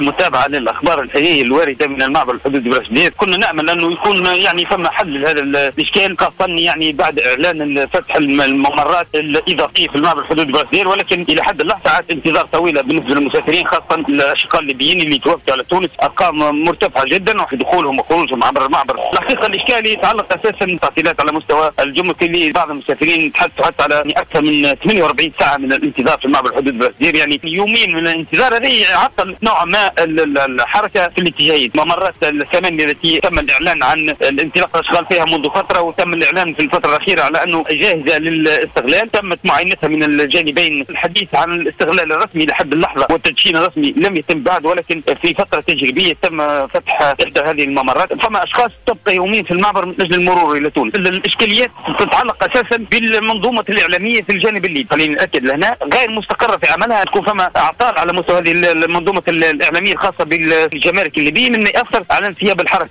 متابعة للأخبار الحقيقية الواردة من المعبر الحدودي برشدير. كنا نأمل أنه يكون يعني فما حل لهذا الإشكال، خاصة يعني بعد إعلان فتح الممرات الإضافية في المعبر الحدودي برشدير، ولكن إلى حد اللحظة ساعات انتظار طويلة بالنسبة للمسافرين، خاصة الأشقاء الليبيين اللي توفوا على تونس، أرقام مرتفعة جدا وفي دخولهم وخروجهم عبر المعبر. الحقيقة الإشكال يتعلق أساسا بالتعطيلات على مستوى الجمرك، اللي بعض المسافرين تحدثوا حتى على أكثر من 48 ساعة من الانتظار في المعبر الحدودي برشدير، يعني يومين من الانتظار. هذا يعطل نوعا ما الحركة في الاتجاهين. ممرات الثمانية التي تم الإعلان عن الانطلاق الأشغال فيها منذ فترة، وتم الإعلان في الفترة الأخيرة على أنه جاهزة للاستغلال، تمت معاينتها من الجانبين. الحديث عن الاستغلال الرسمي لحد اللحظة والتدشين الرسمي لم يتم بعد، ولكن في فترة تجريبية تم فتح إحدى هذه الممرات. فما أشخاص تبقى يومين في المعبر من أجل المرور إلى تونس. الإشكاليات تتعلق أساسا بالمنظومة الإعلامية في الجانب الليبي. خلينا نأكد لهنا غير مستقرة في عملها، تكون فما أعطال على مستوى هذه المنظومة الإعلامية الخاصة بالجمارك الليبية، من يأثر على انسياب الحركة.